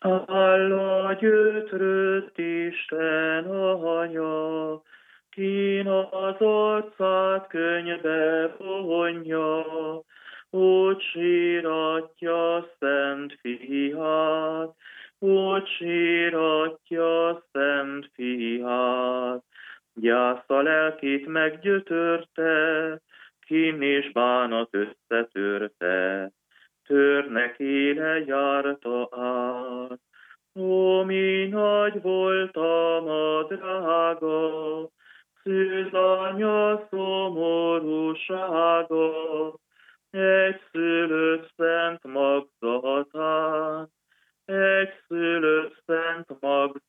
Állá gyötrött Isten anya, kín az arcát könnybe vonja, úgy síratja szent fiát, úgy síratja szent fiát. Gyász a lelkét meggyötörte, kín és bánat összetörte, törnek éle járta át. Ó, mi nagy voltam a drága, szűz anya szomorúsága, egyszülött szent magzatán, egyszülött szent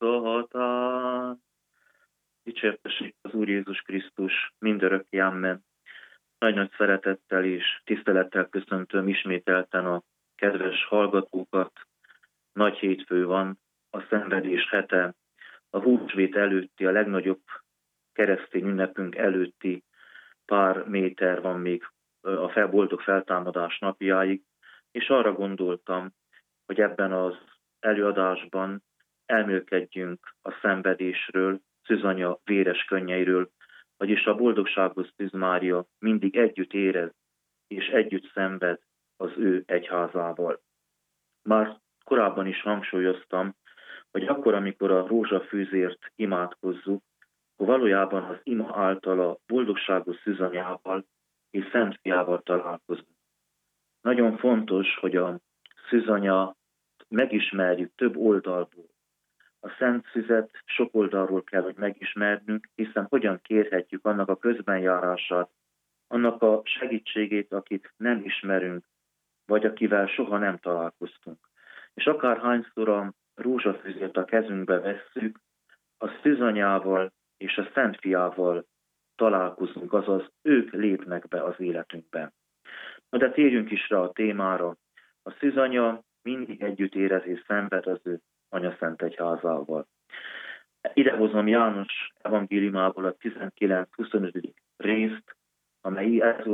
magzatán. Dicsértessék az Úr Jézus Krisztus mindörökké, amen. Nagy-nagy szeretettel és tisztelettel köszöntöm ismételten a kedves hallgatókat. Nagy hétfő van, a szenvedés hete, a húsvét előtti, a legnagyobb keresztény ünnepünk előtti pár méter van még a boldog feltámadás napjáig, és arra gondoltam, hogy ebben az előadásban elmélkedjünk a szenvedésről, Szűz anya véres könnyeiről, vagyis a boldogságos Szűz Mária mindig együtt érez és együtt szenved az ő egyházával. Már korábban is hangsúlyoztam, hogy akkor, amikor a rózsafűzért imádkozzuk, akkor valójában az ima által a boldogságos Szűz anyával és Szent Fiával találkozunk. Nagyon fontos, hogy a Szűz anya megismerjük több oldalból. A Szent Szüzet sok oldalról kell, hogy megismernünk, hiszen hogyan kérhetjük annak a közbenjárását, annak a segítségét, akit nem ismerünk, vagy akivel soha nem találkoztunk. És akárhányszor a rózsafűzért a kezünkbe vesszük, a Szűz anyával és a Szent Fiával találkozunk, azaz ők lépnek be az életünkbe. Na de térjünk is rá a témára. A Szűz anya mindig együtt érez és szenved az ő Anya Szent Egyházával. Idehozom János evangéliumából a 19-25. részt, amely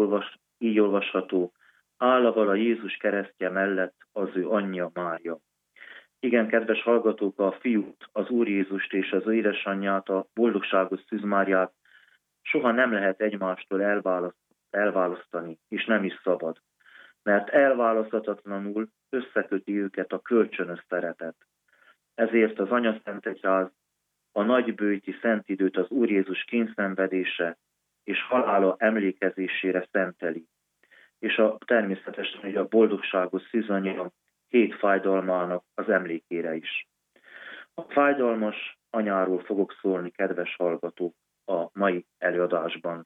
így olvasható: állaval a Jézus keresztje mellett az ő anyja Mária. Igen, kedves hallgatók, a fiút, az Úr Jézust és az ő édesanyját, a boldogságos Szűz Máriát soha nem lehet egymástól elválasztani, és nem is szabad, mert elválaszthatatlanul összeköti őket a kölcsönös szeretet. Ezért az Anya Szent Egyház a nagybőjti szent időt az Úr Jézus kényszenvedése és halála emlékezésére szenteli, és természetesen hogy a boldogságos Szűz anya 7 fájdalmának az emlékére is. A fájdalmas anyáról fogok szólni, kedves hallgatók, a mai előadásban.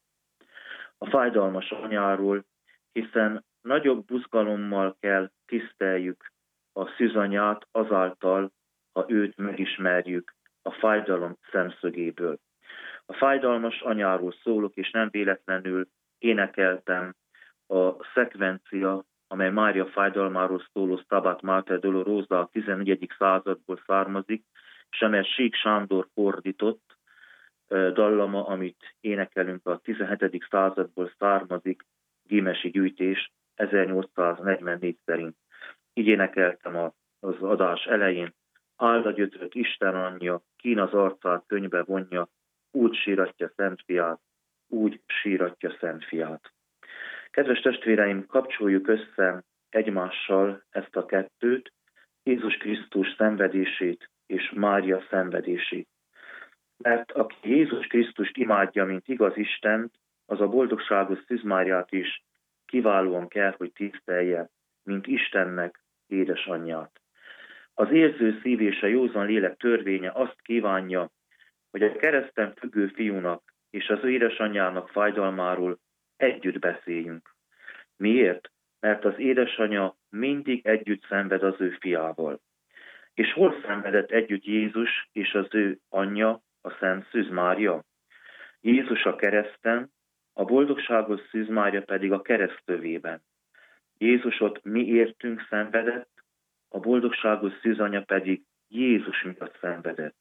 A fájdalmas anyáról, hiszen nagyobb buzgalommal kell tiszteljük a Szűz anyát azáltal, ha őt megismerjük a fájdalom szemszögéből. A fájdalmas anyáról szólok, és nem véletlenül énekeltem a szekvencia, amely Mária fájdalmáról szóló Stabat Mater Dolorosa a 14. századból származik, és amely Sík Sándor fordított dallama, amit énekelünk, a 17. századból származik, Gímesi gyűjtés 1844 szerint. Így énekeltem az adás elején: áld a gyötrött Isten anyja, kín az arcát könnybe vonja, úgy síratja Szent Fiát, úgy síratja Szent Fiát. Kedves testvéreim, kapcsoljuk össze egymással ezt a kettőt, Jézus Krisztus szenvedését és Mária szenvedését. Mert aki Jézus Krisztust imádja, mint igaz Istent, az a boldogságos Szűz Máriát is kiválóan kell, hogy tisztelje, mint Istennek édesanyját. Az érző szív és a józan lélek törvénye azt kívánja, hogy a kereszten függő fiúnak és az ő édesanyjának fájdalmáról együtt beszéljünk. Miért? Mert az édesanyja mindig együtt szenved az ő fiával. És hol szenvedett együtt Jézus és az ő anyja, a Szent Szűz Mária? Jézus a kereszten, a boldogságos Szűz Mária pedig a keresztövében. Jézus ott mi értünk szenvedett, a boldogságos Szűz anya pedig Jézus miatt szenvedett.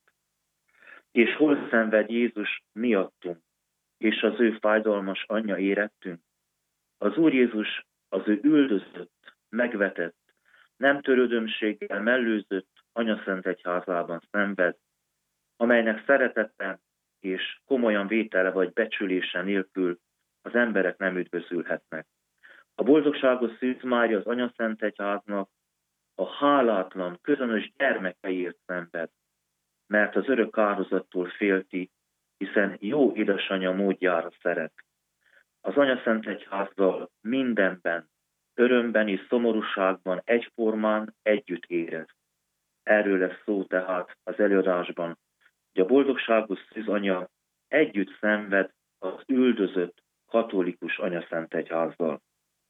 És hol szenved Jézus miattunk, és az ő fájdalmas anyja érettünk? Az Úr Jézus az ő üldözött, megvetett, nem törődömséggel mellőzött, Anyaszent Egyházában szenved, amelynek szeretete és komolyan vétele vagy becsülése nélkül az emberek nem üdvözülhetnek. A boldogságos Szűz Mária az Anyaszent Egyháznak a hálátlan, közönös gyermekeiért szenved, mert az örök áldozattól félti, hiszen jó édesanyja módjára szeret. Az Anyaszent Egyházzal mindenben, örömben és szomorúságban egyformán együtt érez. Erről lesz szó tehát az előadásban, hogy a boldogságos Szűz Anya együtt szenved az üldözött katolikus Anyaszent Egyházzal.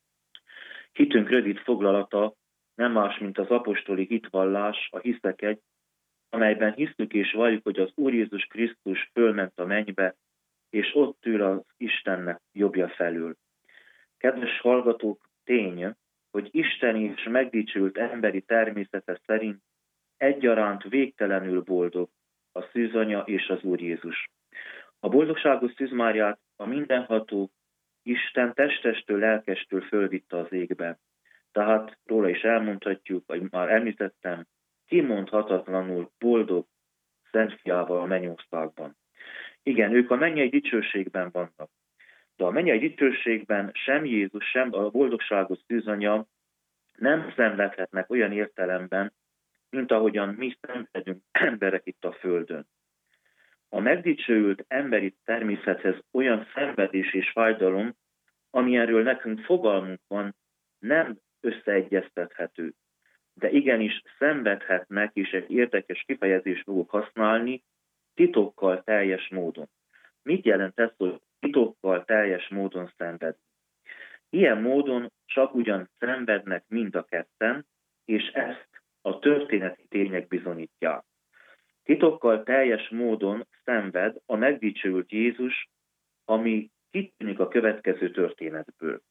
Hitünk rövid foglalata nem más, mint az apostoli hitvallás, a Hiszekegy, amelyben hisztük és valljuk, hogy az Úr Jézus Krisztus fölment a mennybe, és ott ül az Istennek jobbja felül. Kedves hallgatók, tény, hogy Isten és megdicsült emberi természete szerint egyaránt végtelenül boldog a Szűz Anya és az Úr Jézus. A boldogságos Szűz Máriát a mindenható Isten testestől, lelkestől fölvitte az égbe. Tehát róla is elmondhatjuk, vagy már említettem, kimondhatatlanul boldog Szent Fiával a mennyországban. Igen, ők a mennyei dicsőségben vannak. De a mennyei dicsőségben sem Jézus, sem a boldogságos Szűz Anya nem szenvedhetnek olyan értelemben, mint ahogyan mi szenvedünk emberek itt a Földön. A megdicsőült emberi természethez olyan szenvedés és fájdalom, amilyenről nekünk fogalmunk van, nem összeegyeztethető. De igenis szenvedhetnek, és egy érdekes kifejezést fogok használni, titokkal teljes módon. Mit jelent ez, hogy titokkal teljes módon szenvedni? Ilyen módon csak ugyan szenvednek mind a ketten, és ezt a történeti tények bizonyítják. Titokkal teljes módon szenved a megdicsőült Jézus, ami kitűnik a következő történetből.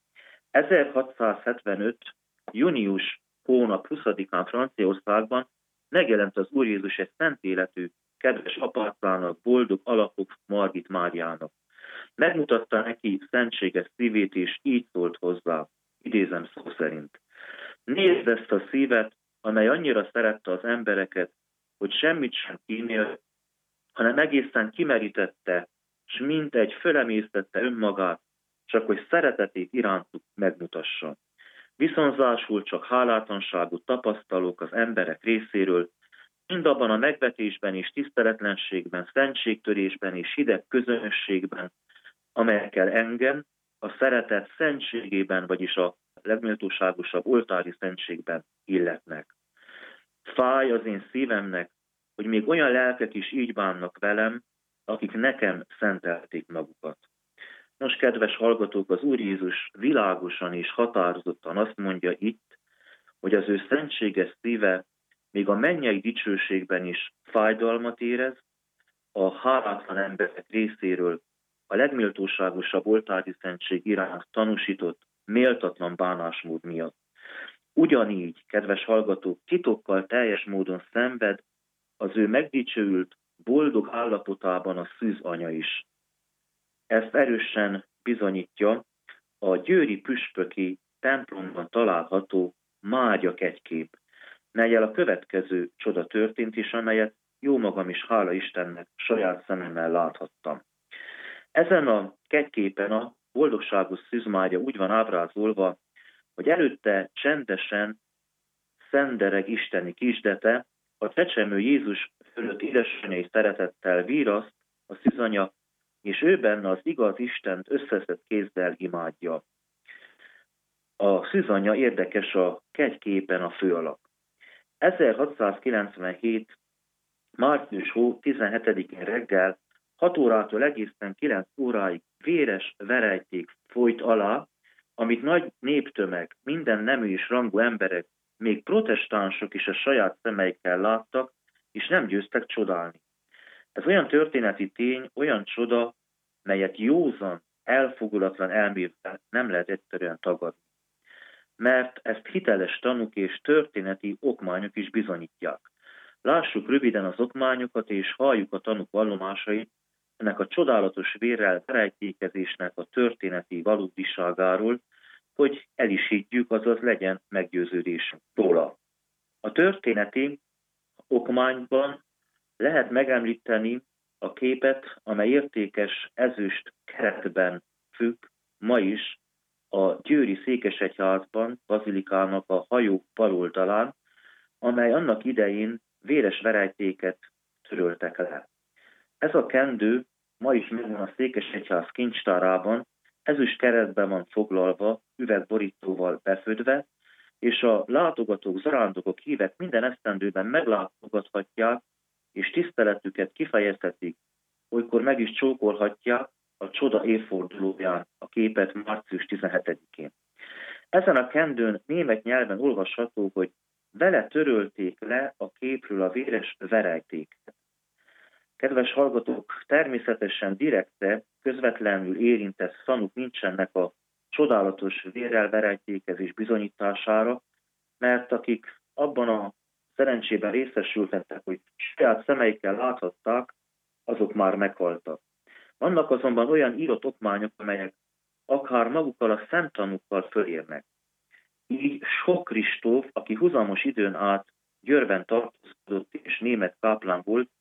1675. június hónap 20-án Franciaországban megjelent az Úr Jézus egy szent életű, kedves apácának, boldog alapok Margit Máriának. Megmutatta neki szentséges szívét, és így szólt hozzá, idézem szó szerint. Nézd ezt a szívet, amely annyira szerette az embereket, hogy semmit sem kímélt, hanem egészen kimerítette, s mintegy fölemésztette önmagát, csak hogy szeretetét irántuk megmutassa. Viszonzásul csak hálátlanságot tapasztalók az emberek részéről, mind abban a megvetésben és tiszteletlenségben, szentségtörésben és hideg közönösségben, amelyekkel engem a szeretet szentségében, vagyis a legméltóságosabb oltári szentségben illetnek. Fáj az én szívemnek, hogy még olyan lelkek is így bánnak velem, akik nekem szentelték magukat. Nos, kedves hallgatók, az Úr Jézus világosan és határozottan azt mondja itt, hogy az ő szentséges szíve még a mennyei dicsőségben is fájdalmat érez, a hálátlan emberek részéről a legméltóságosabb oltári szentség iránt tanúsított méltatlan bánásmód miatt. Ugyanígy, kedves hallgatók, titokkal teljes módon szenved az ő megdicsőült, boldog állapotában a Szűz Anya is. Ezt erősen bizonyítja a győri püspöki templomban található Mária kegykép, mellyel a következő csoda történt is, amelyet jómagam is, hála Istennek, saját szememmel láthattam. Ezen a kegyképen a boldogságos Szűz Mária úgy van ábrázolva, hogy előtte csendesen szendereg isteni kisdete, a csecsemő Jézus fölött édesanyai szeretettel víraszt a Szűz Anya, és ő benne az igaz Istent összeszedett kézzel imádja. A Szűz Anya érdekes a kegyképen a főalak. 1697. március 17-én reggel 6 órától egészen 9 óráig véres verejték folyt alá, amit nagy néptömeg, minden nemű és rangú emberek, még protestánsok is a saját szemeikkel láttak, és nem győztek csodálni. Ez olyan történeti tény, olyan csoda, melyet józan, elfogulatlan elmével nem lehet egyszerűen tagadni. Mert ezt hiteles tanúk és történeti okmányok is bizonyítják. Lássuk röviden az okmányokat, és halljuk a tanúk vallomásait, ennek a csodálatos vérrel verejtékezésnek a történeti valódiságáról, hogy el is higgyük, azaz legyen meggyőződésünk róla. A történeti okmányban lehet megemlíteni a képet, amely értékes ezüst keretben függ ma is a győri székesegyházban, bazilikának a hajó bal oldalán, amely annak idején véres verejtéket töröltek le. Ez a kendő ma is megvan a székesegyház kincstárában, ezüst keretben van foglalva, üvegborítóval befödve, és a látogatók, zarándokok, hívek minden esztendőben meglátogathatják, és tiszteletüket kifejezhetik, olykor meg is csókolhatják a csoda évfordulóján a képet március 17-én. Ezen a kendőn német nyelven olvasható, hogy vele törölték le a képről a véres verejtéket. Kedves hallgatók, természetesen direkte, közvetlenül érintett szanuk nincsenek a csodálatos vérrel verejtékezés bizonyítására, mert akik abban a szerencsében részesülhettek, hogy saját szemeikkel láthatták, azok már meghaltak. Vannak azonban olyan írott okmányok, amelyek akár magukkal a szemtanúkkal fölérnek. Így Sok Kristóf, aki huzamos időn át Győrben tartózkodott és német káplán volt,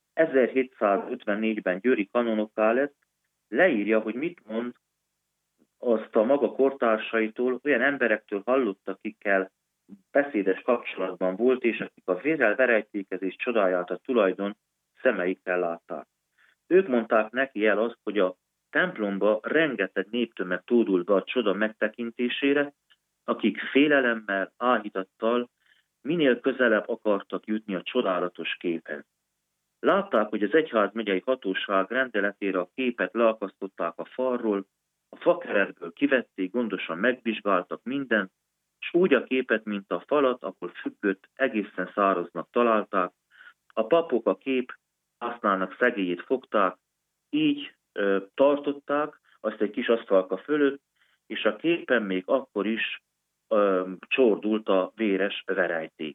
1754-ben győri kanonokká lett, leírja, hogy mit mond azt a maga kortársaitól, olyan emberektől hallott, akikkel beszédes kapcsolatban volt, és akik a vérrel verejtékezés csodáját a tulajdon szemeikkel látták. Ők mondták neki el azt, hogy a templomba rengeteg néptömeg tódult be a csoda megtekintésére, akik félelemmel, áhítattal minél közelebb akartak jutni a csodálatos képhez. Látták, hogy az egyházmegyei hatóság rendeletére a képet leakasztották a falról, a fakeretből kivették, gondosan megvizsgáltak mindent, és úgy a képet, mint a falat, ahol függött, egészen száraznak találták. A papok a kép használnak szegélyét fogták, így tartották, azt egy kis asztalka fölött, és a képen még akkor is csordult a véres verejték.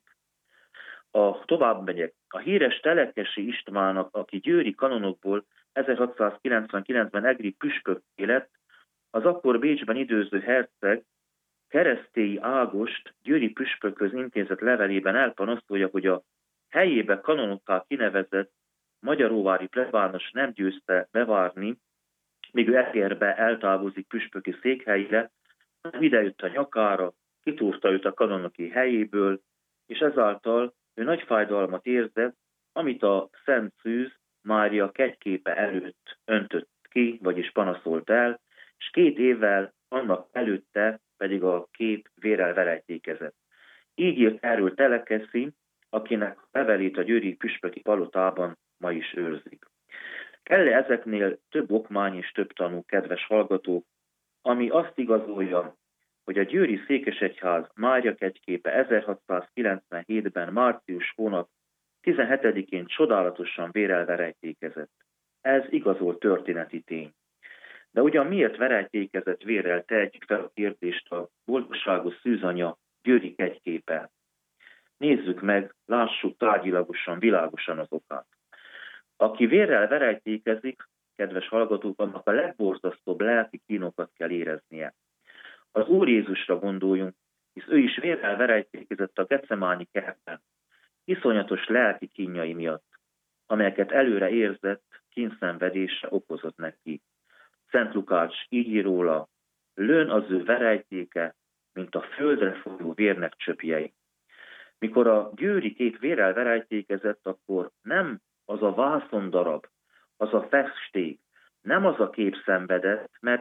Tovább megyek. A híres Telekesi Istvánnak, aki győri kanonokból 1699-ben egri püspökké lett, az akkor Bécsben időző herceg Keresztélyi Ágost győri püspökhöz intézett levelében elpanasztolja, hogy a helyébe kanonokká kinevezett magyaróvári plebános nem győzte bevárni, míg ő Egerbe eltávozik püspöki székhelyére, idejött a nyakára, kitúrta őt a kanonoki helyéből, és ezáltal ő nagy fájdalmat érzett, amit a Szent Szűz Mária kegyképe előtt öntött ki, vagyis panaszolt el, és 2 évvel annak előtte pedig a kép vérrel verejtékezett. Így írt erről Telekeszi, akinek levelét a győri püspöki palotában ma is őrzik. Kell-e ezeknél több okmány és több tanú, kedves hallgatók, ami azt igazolja, hogy a győri székesegyház Mária kegyképe 1697-ben március hónap 17-én csodálatosan vérrel verejtékezett. Ez igazolt történeti tény. De ugyan miért verejtékezett vérrel, tehetjük fel a kérdést a boldogságos szűzanya győri kegyképe. Nézzük meg, lássuk tárgyilagosan, világosan az okát. Aki vérrel verejtékezik, kedves hallgatók, annak a legborzasztóbb lelki kínokat kell éreznie. Az Úr Jézusra gondoljunk, hisz ő is vérrel verejtékezett a Getsemáni kertben, iszonyatos lelki kínjai miatt, amelyeket előre érzett, kínszenvedése okozott neki. Szent Lukács így ír róla, lőn az ő verejtéke, mint a földre folyó vérnek csöpjei. Mikor a győri kép vérrel verejtékezett, akkor nem az a vászondarab, az a festék, nem az a kép szenvedett, mert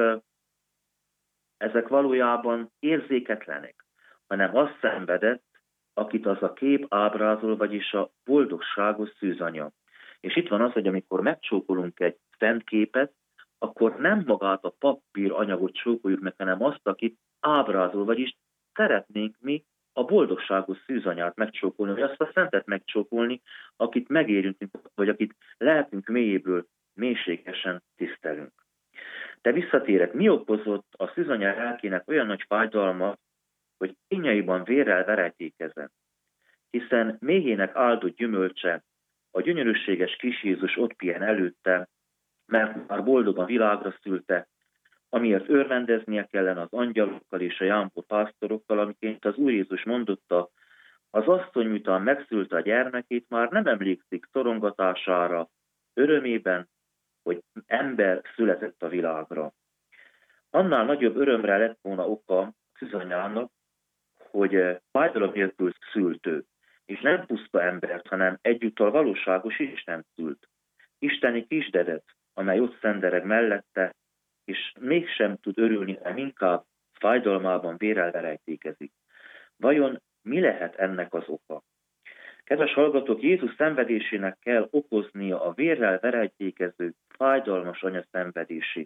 ezek valójában érzéketlenek, hanem azt szenvedett, akit az a kép ábrázol, vagyis a boldogságos szűzanya. És itt van az, hogy amikor megcsókolunk egy szent képet, akkor nem magát a papír anyagot csókoljuk meg, hanem azt, akit ábrázol, vagyis szeretnénk mi a boldogságos szűzanyát megcsókolni, vagy azt a szentet megcsókolni, akit megérünk, vagy akit lelkünk mélyéből mélységesen tisztelünk. De visszatérek, mi okozott a szűzanya lelkének olyan nagy fájdalmat, hogy kínjaiban vérrel verejtékezett? Hiszen méhének áldott gyümölcse, a gyönyörűséges kis Jézus ott pihen előtte, mert már boldogan világra szülte, amiért örvendeznie kellene az angyalokkal és a jámpó pásztorokkal, amiként az Úr Jézus mondotta Az asszony, miután megszülte a gyermekét, már nem emlékszik szorongatására, örömében, hogy ember született a világra. Annál nagyobb örömre lett volna oka Szűzanyának, hogy fájdalom nélkül szült ő, és nem puszta embert, hanem egyúttal valóságos Isten szült. Isteni kisdedet, amely ott szendereg mellette, és mégsem tud örülni, hanem inkább fájdalmában vérrel verejtékezik. Vajon mi lehet ennek az oka? Kedves hallgatók, Jézus szenvedésének kell okoznia a vérrel verejtékező, fájdalmas anya szenvedését.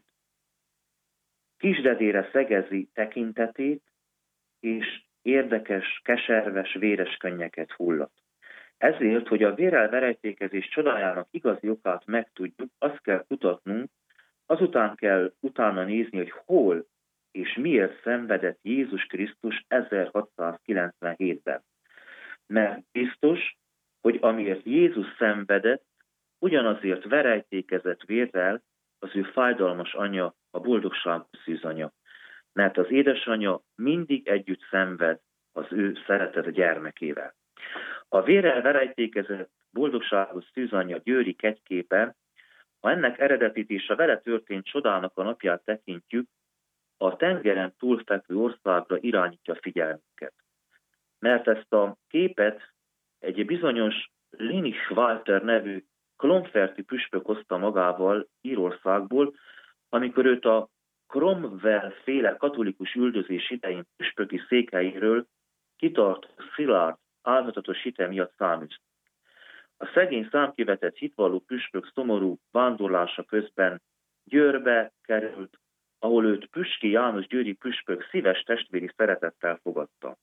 Kisdedére szegezi tekintetét, és érdekes, keserves, véres könnyeket hullat. Ezért, hogy a vérrel verejtékezés csodájának igazi okát megtudjuk, azt kell kutatnunk, azután kell utána nézni, hogy hol és miért szenvedett Jézus Krisztus 1697-ben. Mert biztos, hogy amiért Jézus szenvedett, ugyanazért verejtékezett vérrel az ő fájdalmas anya, a boldogságos szűzanya. Mert az édesanya mindig együtt szenved az ő szeretett gyermekével. A vérrel verejtékezett boldogságos szűzanya győri kegyképe, ha ennek eredetét és a vele történt csodának a napját tekintjük, a tengeren túlfekvő országra irányítja figyelmünket. Mert ezt a képet egy bizonyos Linich Walter nevű Clonferti püspök hozta magával Írországból, amikor őt a Cromwell-féle katolikus üldözés idején püspöki székhelyéről kitartó szilárd, álhatatos hite miatt száműzték. A szegény számkivetett hitvalló püspök szomorú vándorlása közben Győrbe került, ahol őt Püski János győri püspök szíves testvéri szeretettel fogadta.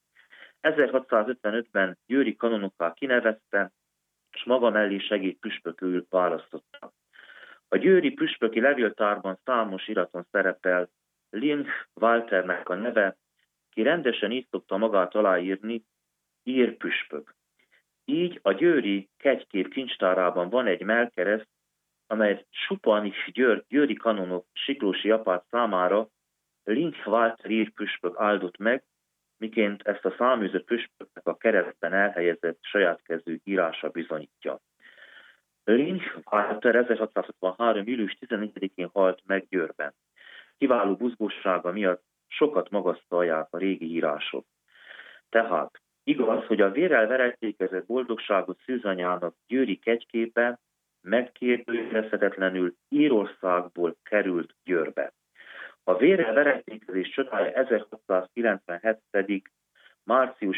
1655-ben győri kanonokká kinevezte, és maga mellé segédpüspökül választotta. A győri püspöki levéltárban számos iraton szerepel Linch Walternek a neve, ki rendesen így szokta magát aláírni, írpüspök. Így a győri kegykép kincstárában van egy mellkereszt, amelyet Supanich győri kanonok siklósi apát számára Linch Walter írpüspök áldott meg, miként ezt a száműzött püspöknek a keresztben elhelyezett saját kezű írása bizonyítja. Linch Walter 1663. július 14-én halt meg Győrben. Kiváló buzgósága miatt sokat magasztalják a régi írások. Tehát igaz, hogy a vérrel verejtékezett boldogságos szűzanyának győri kegyképe megkérdőjelezhetetlenül Írországból került Győrbe. A vérrel verejtékezés csodája 1697. március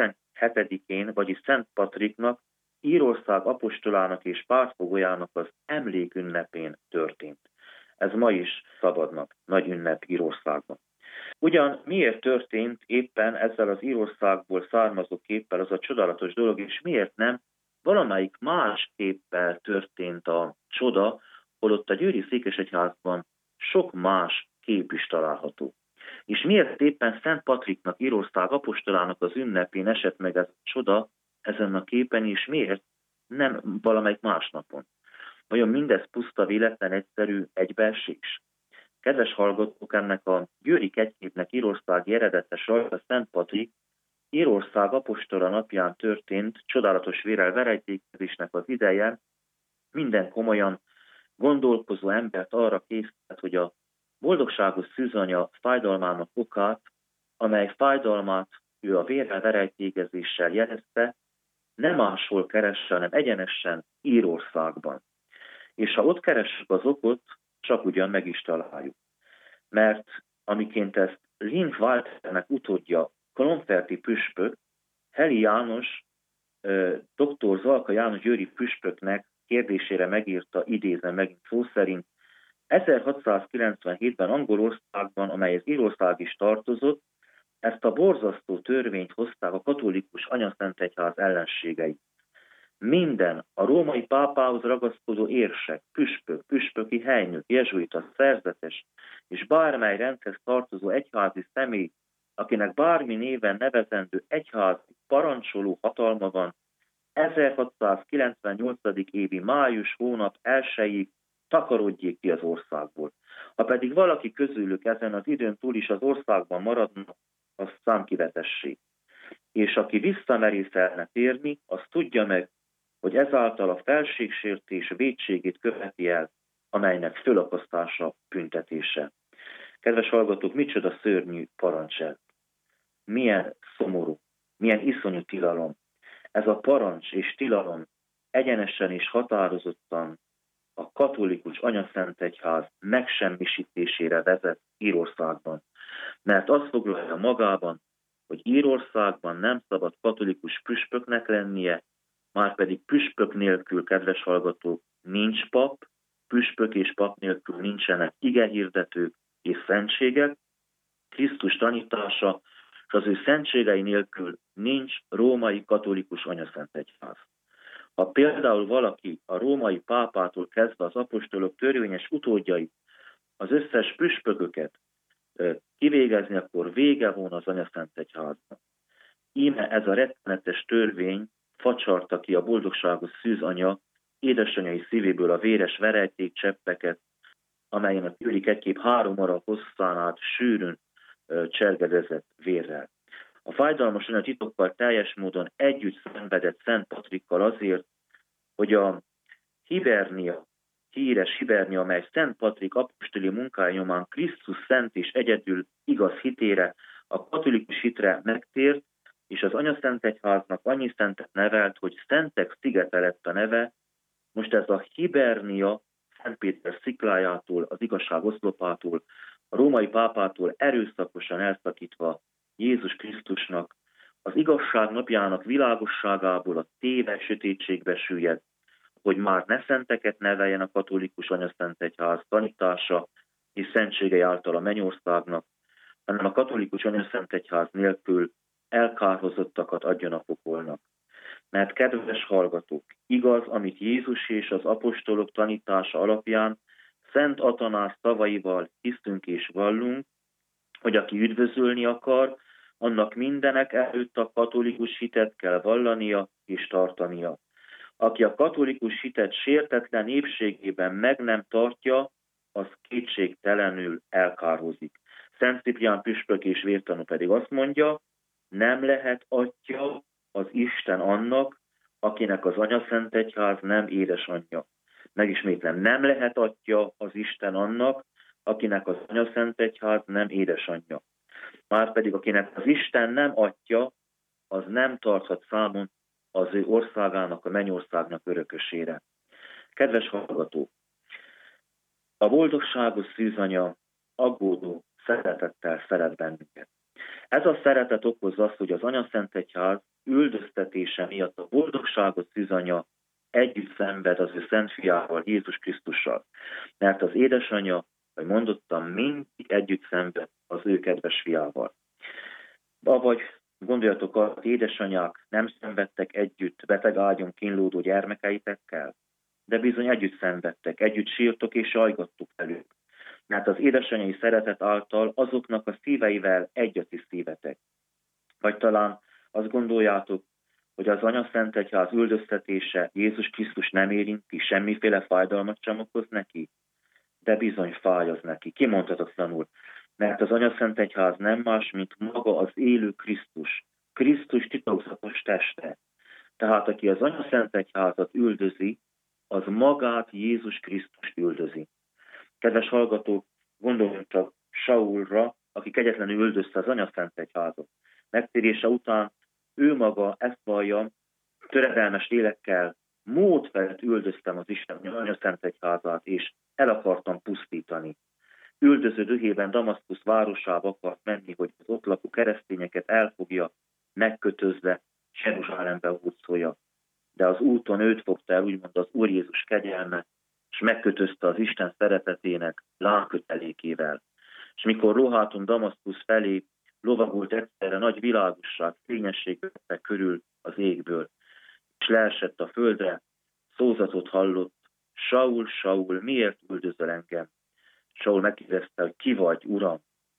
17-én, vagyis Szent Patriknak, Írország apostolának és pártfogójának az emlékünnepén történt. Ez ma is szabadnak, nagy ünnep Írországban. Ugyan miért történt éppen ezzel az Írországból származó képpel az a csodálatos dolog, és miért nem valamelyik más képpel történt a csoda, holott a győri székesegyházban sok más kép is található. És miért éppen Szent Patriknak, Írország apostolának az ünnepén esett meg ez a csoda ezen a képen, és miért nem valamelyik más napon? Vajon mindez puszta véletlen egyszerű egybeesés? Kedves hallgatók, ennek a győri kegyképnek írországi eredetes rajta Szent Patrik Írország apostola napján történt csodálatos vérrel verejtékezésnek az ideje minden komolyan gondolkozó embert arra készített, hogy a boldogságos szűzanya fájdalmának okát, amely fájdalmát ő a vérrel verejtékezéssel jelezte, nem máshol keresse, hanem egyenesen Írországban. És ha ott keressük az okot, csak ugyan meg is találjuk. Mert amiként ezt Linch Walternek utódja, Clonferti püspök, Heli János, dr. Zalka János győri püspöknek kérdésére megírta, idézem megint szó szerint, 1697-ben Angolországban, amelyhez Írország is tartozott, ezt a borzasztó törvényt hozták a katolikus anyaszentegyház ellenségei. Minden a római pápához ragaszkodó érsek, püspök, püspöki helynök, jezsuita, szerzetes és bármely rendhez tartozó egyházi személy, akinek bármi néven nevezendő egyházi parancsoló hatalma van, 1698. évi május hónap 1-ig takarodjék ki az országból. Ha pedig valaki közülük ezen az időn túl is az országban maradna, az számkivetesség. és aki visszamerészelne térni, az tudja meg, hogy ezáltal a felségsértés vétségét követi el, amelynek fölakasztása büntetése. Kedves hallgatók, micsoda szörnyű parancs ez. Milyen szomorú, milyen iszonyú tilalom. Ez a parancs és tilalom egyenesen és határozottan a katolikus anyaszentegyház megsemmisítésére vezet Írországban. Mert azt foglalja magában, hogy Írországban nem szabad katolikus püspöknek lennie, márpedig püspök nélkül, kedves hallgatók, nincs pap, püspök és pap nélkül nincsenek igehirdetők és szentségek, Krisztus tanítása, és az ő szentségei nélkül nincs római katolikus anyaszentegyház. Ha például valaki a római pápától kezdve az apostolok törvényes utódjait, az összes püspököket kivégezni, akkor vége volna az anyaszentegyháznak. Íme ez a rettenetes törvény facsarta ki a boldogságos szűzanya édesanyai szívéből a véres verejték cseppeket, amelyen a tűrik egy-kép 3 óra hosszán át sűrűn csergedezett vérrel. A fájdalmas anyatitokkal teljes módon együtt szenvedett Szent Patrikkal azért, hogy a híres Hibernia, amely Szent Patrik apostoli munkája nyomán Krisztus szent és egyedül igaz hitére, a katolikus hitre megtért, és az anyaszentegyháznak annyi szentet nevelt, hogy Szentek szigete lett a neve. Most ez a Hibernia Szent Péter sziklájától, az igazság oszlopától, a római pápától erőszakosan elszakítva Jézus Krisztusnak, az igazság napjának világosságából a téve sötétségbe süllyed, hogy már ne szenteket neveljen a katolikus anyaszentegyház tanítása és szentségei által a mennyországnak, hanem a katolikus anyaszentegyház nélkül elkárhozottakat adjon a pokolnak. Mert kedves hallgatók, igaz, amit Jézus és az apostolok tanítása alapján Szent Atanás szavaival hiszünk és vallunk, hogy aki üdvözölni akar, annak mindenek előtt a katolikus hitet kell vallania és tartania. Aki a katolikus hitet sértetlen épségében meg nem tartja, az kétségtelenül elkárhozik. Szent Ciprián püspök és vértanú pedig azt mondja, nem lehet atya az Isten annak, akinek az anyaszentegyház nem édesanyja. Megismétlem, nem lehet atya az Isten annak, akinek az anyaszentegyház nem édesanyja. Márpedig akinek az Isten nem atya, az nem tarthat számon az ő országának, a mennyországnak örökösére. Kedves hallgatók, a boldogságos szűzanya aggódó szeretettel szeret bennünket. Ez a szeretet okozza azt, hogy az anyaszentegyház üldöztetése miatt a boldogságos szűzanya együtt szenved az ő szent fiával, Jézus Krisztussal. Mert az édesanyja, ahogy mondottam, mindig együtt szenved az ő kedves fiával. Avagy gondoljatok, az édesanyák nem szenvedtek együtt beteg ágyon kínlódó gyermekeitekkel, de bizony együtt szenvedtek, együtt sírtok és ajgattuk velük. Mert az édesanyai szeretet által azoknak a szíveivel egyet is szívetek. Vagy talán azt gondoljátok, hogy az anyaszentegyház üldöztetése Jézus Krisztus nem érinti, semmiféle fájdalmat sem okoz neki? De bizony fáj az neki. Kimondhatatlanul. Mert az anyaszentegyház nem más, mint maga az élő Krisztus. Krisztus titokzatos teste. Tehát aki az anyaszentegyházat üldözi, az magát Jézus Krisztus üldözi. Kedves hallgatók, gondoljunk csak Saulra, aki kegyetlenül üldözte az anyaszentegyházat. Megtérése után ő maga ezt vallja, töredelmes lélekkel mód felett üldöztem az Isten anyaszentegyházát, és el akartam pusztítani. Üldöző dühében Damaszkusz városába akart menni, hogy az ott lakó keresztényeket elfogja, megkötözve, Jeruzsálembe hurcolja. De az úton őt fogta el, úgymond az Úr Jézus kegyelme, és megkötözte az Isten szeretetének lángkötelékével. És mikor rohátunk Damaszkusz felé, lovagult egyszerre nagy világosság, fényesség vette körül az égből, és leesett a földre, szózatot hallott, Saul, Saul, miért üldözöl engem? Saul megkérdezte, hogy ki vagy, Uram?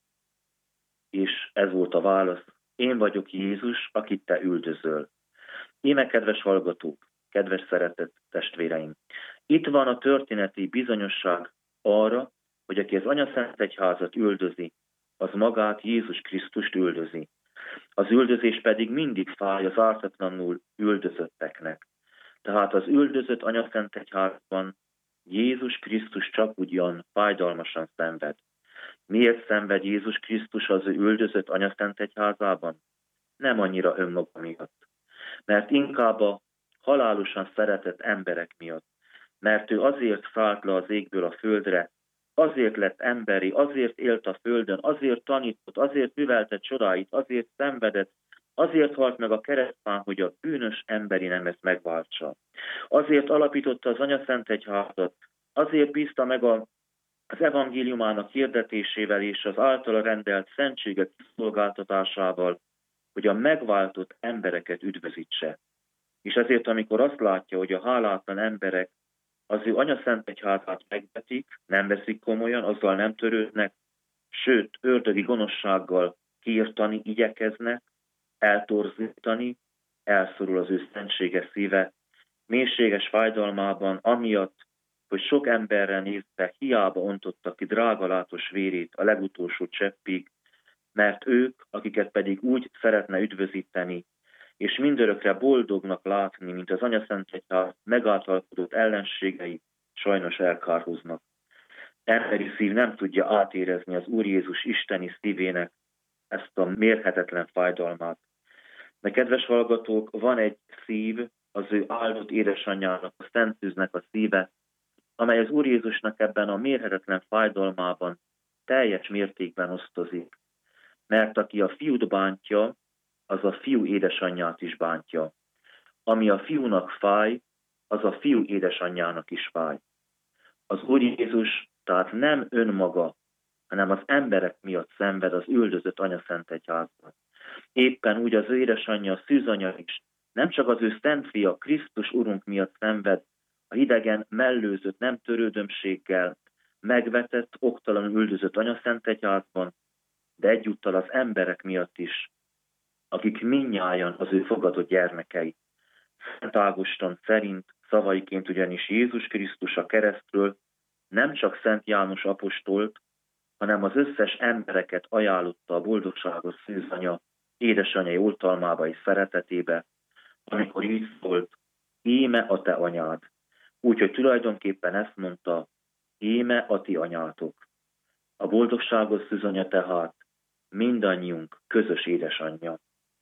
És ez volt a válasz, én vagyok Jézus, akit te üldözöl. Íme, kedves hallgatók, kedves szeretett testvéreim, itt van a történeti bizonyosság arra, hogy aki az anyaszentegyházat üldözi, az magát Jézus Krisztust üldözi. Az üldözés pedig mindig fáj az ártatlanul üldözötteknek. Tehát az üldözött anyaszentegyházban Jézus Krisztus csak ugyan fájdalmasan szenved. Miért szenved Jézus Krisztus az ő üldözött anyaszentegyházában? Nem annyira önmaga miatt, mert inkább a halálosan szeretett emberek miatt, mert ő azért szállt le az égből a földre, azért lett emberi, azért élt a földön, azért tanított, azért művelte csodáit, azért szenvedett, azért halt meg a keresztfán, hogy a bűnös emberi nemet megváltsa. Azért alapította az anyaszentegyházat, azért bízta meg az evangéliumának hirdetésével és az általa rendelt szentségek kiszolgáltatásával, hogy a megváltott embereket üdvözítse. És ezért, amikor azt látja, hogy a hálátlan emberek az ő anyaszentegyházát megvetik, nem veszik komolyan, azzal nem törődnek, sőt, ördögi gonoszsággal kiirtani igyekeznek, eltorzítani, elszorul az ő szentséges szíve, mélységes fájdalmában, amiatt, hogy sok emberre nézve hiába ontotta ki drágalátos vérét a legutolsó cseppig, mert ők, akiket pedig úgy szeretne üdvözíteni, és mindörökre boldognak látni, mint az anyaszentegyház megáltalkodott ellenségei, sajnos elkárhoznak. Emberi szív nem tudja átérezni az Úr Jézus isteni szívének ezt a mérhetetlen fájdalmát. De kedves hallgatók, van egy szív, az ő áldott édesanyjának, a Szent Szűznek a szíve, amely az Úr Jézusnak ebben a mérhetetlen fájdalmában teljes mértékben osztozik. Mert aki a fiút bántja, az a fiú édesanyját is bántja. Ami a fiúnak fáj, az a fiú édesanyjának is fáj. Az Úr Jézus tehát nem önmaga, hanem az emberek miatt szenved az üldözött anyaszentegyházban. Éppen úgy az ő édesanyja, a szűzanya is, nem csak az ő szent fia, Krisztus Urunk miatt szenved, a hidegen, mellőzött, nem törődömséggel megvetett, oktalanul üldözött anyaszentegyházban, de egyúttal az emberek miatt is, akik mindnyájan az ő fogadott gyermekei. Szent Ágoston szerint szavaiként ugyanis Jézus Krisztus a keresztről nem csak Szent János apostolt, hanem az összes embereket ajánlotta a boldogságos szűzanya édesanyai oltalmába és szeretetébe, amikor így szólt, íme a te anyád. Úgyhogy tulajdonképpen ezt mondta, íme a ti anyátok. A boldogságos szűzanya tehát mindannyiunk közös édesanyja.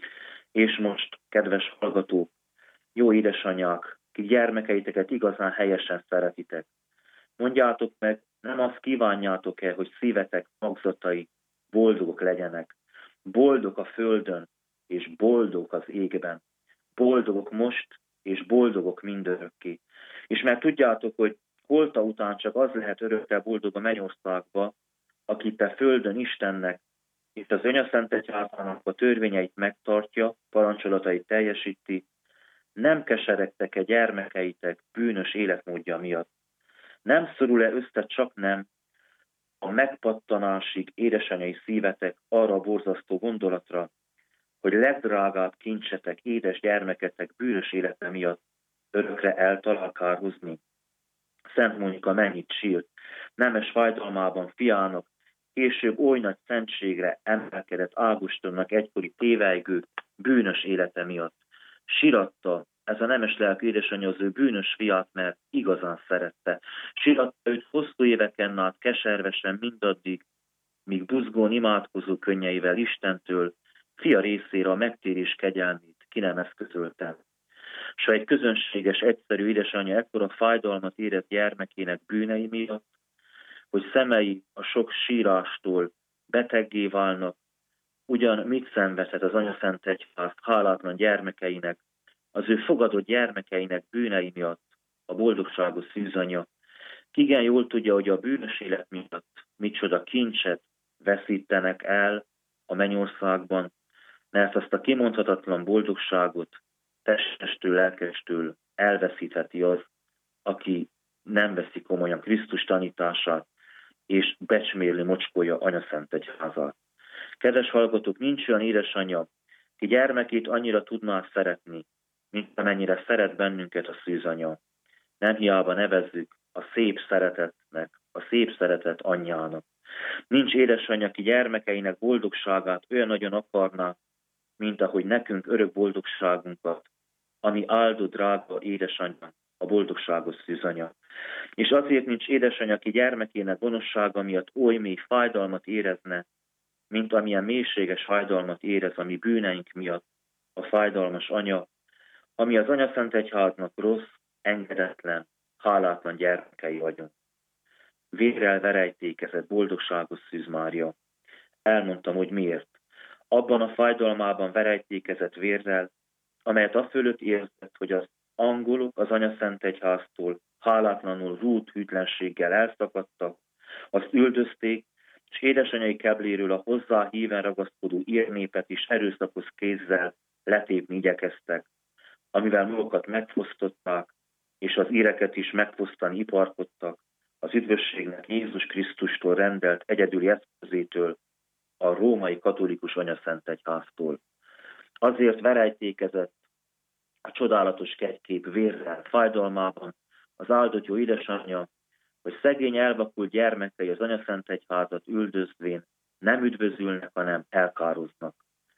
És most, kedves hallgatók, jó édesanyák, ki gyermekeiteket igazán helyesen szeretitek, mondjátok meg, nem azt kívánjátok-e, hogy szívetek magzatai boldogok legyenek, boldog a földön, és boldog az égben, boldogok most, és boldogok mindörökké. És mert tudjátok, hogy holta után csak az lehet örökre boldog a mennyországba, aki te földön Istennek, és az anyaszentegyházának a törvényeit megtartja, parancsolatait teljesíti, nem keseregtek-e gyermekeitek bűnös életmódja miatt? Nem szorul-e össze csak nem a megpattanásig édesanyai szívetek arra a borzasztó gondolatra, hogy legdrágább kincsetek, édes gyermeketek bűnös élete miatt örökre eltalál kárhozni? Szent Mónika mennyit sírt, nemes fájdalmában fiának, később oly nagy szentségre emelkedett Ágostonnak egykori tévejgő bűnös élete miatt. Siratta ez a nemes lelkű édesanyja az ő bűnös fiát, mert igazán szerette. Siratta őt hosszú éveken át keservesen mindaddig, míg buzgón imádkozó könnyeivel Istentől fia részére a megtérés kegyelmét ki nem eszközölte. S ha egy közönséges, egyszerű édesanyja ekkora fájdalmat érett gyermekének bűnei miatt, hogy szemei a sok sírástól beteggé válnak, ugyan mit szenvedhet az anyaszentegyház hálátlan gyermekeinek, az ő fogadott gyermekeinek bűnei miatt a boldogságos szűzanya. Igen jól tudja, hogy a bűnös élet miatt micsoda kincset veszítenek el a mennyországban, mert azt a kimondhatatlan boldogságot testestől, lelkestől elveszítheti az, aki nem veszi komolyan Krisztus tanítását, és becsmérli, mocskolja anyaszentegyházát. Kedves hallgatók, nincs olyan édesanyja, ki gyermekét annyira tudná szeretni, mint amennyire szeret bennünket a szűzanya. Nem hiába nevezzük a szép szeretetnek, a szép szeretet anyjának. Nincs édesanyja, ki gyermekeinek boldogságát olyan nagyon akarná, mint ahogy nekünk örök boldogságunkat, ami áldó drága édesanyja, a boldogságos szűzanya. És azért nincs édesanyja, aki gyermekének gonoszsága miatt oly mély fájdalmat érezne, mint amilyen mélységes fájdalmat érez a mi bűneink miatt a fájdalmas anya, ami az Anyaszentegyháznak rossz, engedetlen, hálátlan gyermekei vagyunk. Vérrel verejtékezett boldogságos Szűz Mária. Elmondtam, hogy miért. Abban a fájdalmában verejtékezett vérrel, amelyet a fölött érzett, hogy az angolok az Anyaszentegyháztól hálátlanul rút hűtlenséggel elszakadtak, azt üldözték, és édesanyai kebléről a hozzá híven ragaszkodó írnépet is erőszakos kézzel letépni igyekeztek, amivel magukat megfosztották, és az íreket is megfosztani iparkodtak az üdvösségnek Jézus Krisztustól rendelt egyedüli eszközétől, a római katolikus Anyaszentegyháztól. Azért verejtékezett a csodálatos kegykép vérrel, fájdalmában az áldott jó édesanyja, hogy szegény elvakult gyermekei az Anyaszentegyházat üldözvén nem üdvözülnek, hanem elkároznak.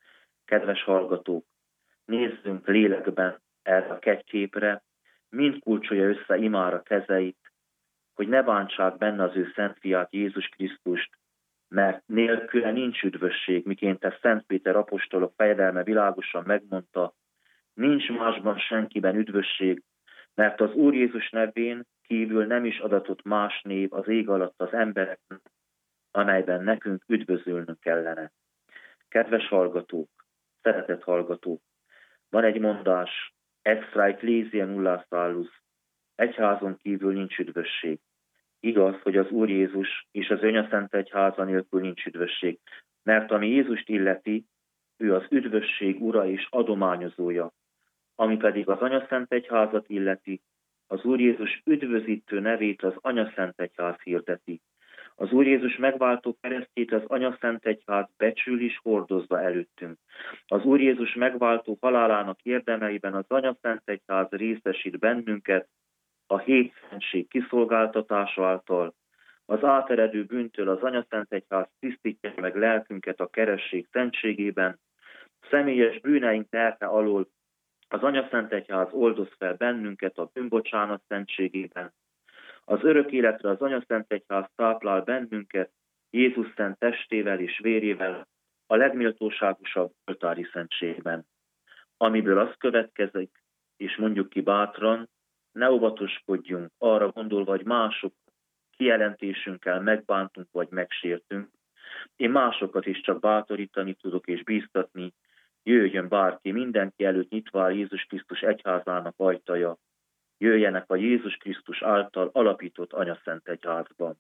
Kedves hallgatók, nézzünk lélekben erre a kegyképre, mind kulcsolja össze imára kezeit, hogy ne bántsák benne az ő szent fiát, Jézus Krisztust, mert nélküle nincs üdvösség, miként ezt Szent Péter apostolok fejedelme világosan megmondta, nincs másban senkiben üdvösség, mert az Úr Jézus nevén kívül nem is adatott más név az ég alatt az embereknek, amelyben nekünk üdvözülnünk kellene. Kedves hallgatók, szeretett hallgatók, van egy mondás, extra ecclesia nulla salus, egyházon kívül nincs üdvösség. Igaz, hogy az Úr Jézus és az Anyaszentegyháza nélkül nincs üdvösség, mert ami Jézust illeti, ő az üdvösség ura és adományozója, ami pedig az Anyaszentegyházat illeti, az Úr Jézus üdvözítő nevét az Anyaszentegyház hirdeti. Az Úr Jézus megváltó keresztjét az Anyaszentegyház becsül is hordozva előttünk. Az Úr Jézus megváltó halálának érdemeiben az Anyaszentegyház részesít bennünket a hét szentség kiszolgáltatása által. Az áteredő bűntől az Anyaszentegyház tisztítja meg lelkünket a keresség szentségében, személyes bűneink terhe alól az Anyaszentegyház oldoz fel bennünket a bűnbocsánat szentségében. Az örök életre az Anyaszentegyház táplál bennünket Jézus szent testével és vérével a legméltóságosabb oltári szentségben. Amiből az következik, és mondjuk ki bátran, ne óvatoskodjunk arra gondolva, hogy mások kijelentésünkkel megbántunk vagy megsértünk. Én másokat is csak bátorítani tudok és bíztatni, jöjjön bárki, mindenki előtt nyitva Jézus Krisztus egyházának ajtaja, jöjjenek a Jézus Krisztus által alapított Anyaszentegyházban.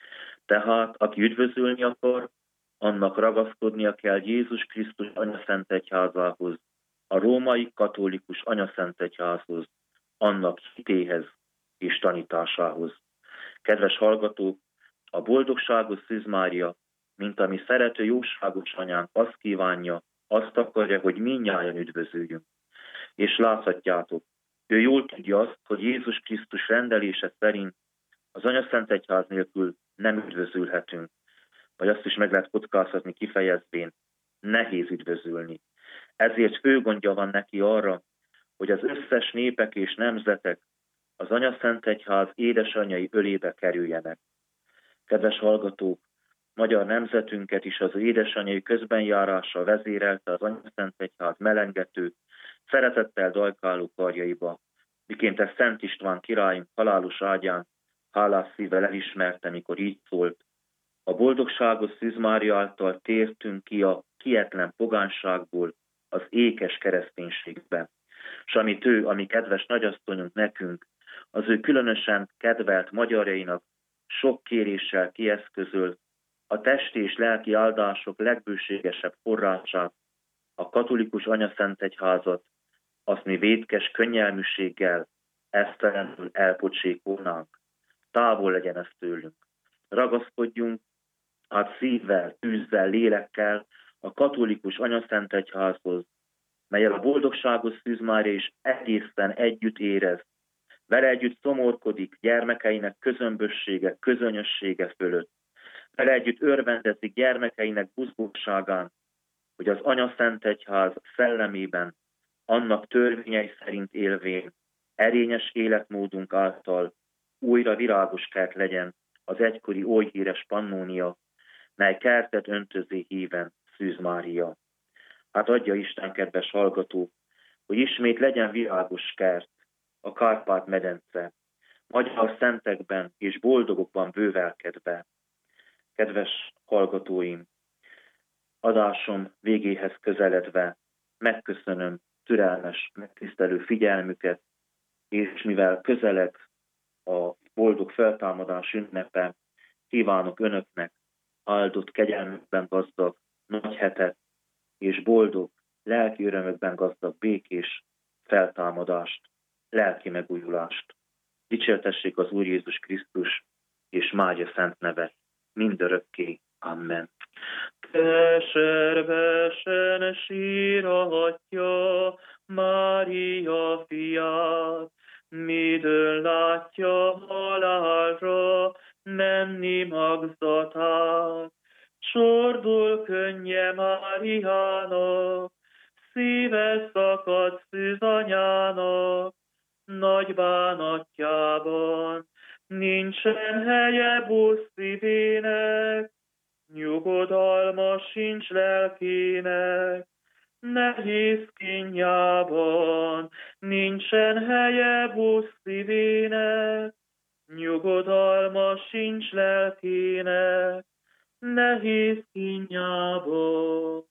Tehát, aki üdvözölni akar, annak ragaszkodnia kell Jézus Krisztus Anyaszentegyházához, a római katolikus Anyaszentegyházhoz, annak hitéhez és tanításához. Kedves hallgatók, a boldogságos Szűz Mária, mint ami szerető jóságos anyánk azt kívánja, azt akarja, hogy mindnyájan üdvözüljünk. És láthatjátok, ő jól tudja azt, hogy Jézus Krisztus rendelése szerint az Anyaszentegyház nélkül nem üdvözülhetünk. Vagy azt is meg lehet kockáztatni kifejezvén, nehéz üdvözülni. Ezért fő gondja van neki arra, hogy az összes népek és nemzetek az Anyaszentegyház édesanyjai ölébe kerüljenek. Kedves hallgatók, magyar nemzetünket is az édesanyjai közbenjárással vezérelte az Anyaszentegyház melengető, szeretettel dajkáló karjaiba, miként ezt Szent István királyunk halálos ágyán hálás szívvel elismerte, mikor így szólt: a boldogságos Szűz Mária által tértünk ki a kietlen pogánságból az ékes kereszténységbe. S amit ő, ami kedves nagyasszonyunk nekünk, az ő különösen kedvelt magyarjainak sok kéréssel kieszközöl, a testi és lelki áldások legbőségesebb forrását, a katolikus Anyaszentegyházat, azt mi vétkes könnyelműséggel esztelenül elpocsékolnánk. Távol legyen ez tőlünk. Ragaszkodjunk hát szívvel, tűzzel, lélekkel a katolikus Anyaszentegyházhoz, mellyel a boldogságos Szűz Mária is egészen együtt érez, vele együtt szomorkodik gyermekeinek közömbössége, közönyössége fölött, vele együtt örvendezik gyermekeinek buzgóságán, hogy az Anya Szent Egyház szellemében, annak törvényei szerint élvén, erényes életmódunk által újra virágos kert legyen az egykori oly híres Pannónia, mely kertet öntözé híven Szűz Mária. Hát adja Isten, kedves hallgató, hogy ismét legyen virágos kert, a Kárpát-medence, magyar szentekben és boldogokban bővelkedve. Kedves hallgatóim, adásom végéhez közeledve megköszönöm türelmes, megtisztelő figyelmüket, és mivel közeled a boldog feltámadás ünnepe, kívánok önöknek áldott kegyelmükben gazdag nagy hetet, és boldog, lelki örömökben gazdag békés feltámadást, lelki megújulást. Dicsértessék az Úr Jézus Krisztus, és máldja szent neve mindörökké. Amen. Keservesen síratja Mária fiát, midőn látja halálra menni magzatát. Csordul könnye Máriának, szíve szakad Szűz anyának, nagy bánatjában nincsen helye busz szívének, nyugodalma sincs lelkének, nehéz kínjában nincsen helye busz szívének, nyugodalma sincs lelkének, nehéz kínjában.